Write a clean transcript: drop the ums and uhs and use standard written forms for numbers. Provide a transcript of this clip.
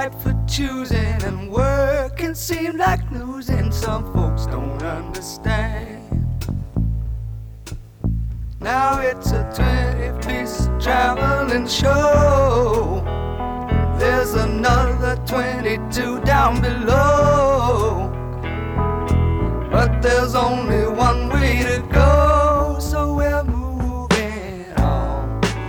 ripe for choosing, and working seems like losing. Some folks don't understand. Now it's a 20-piece traveling show. There's another 22 down below.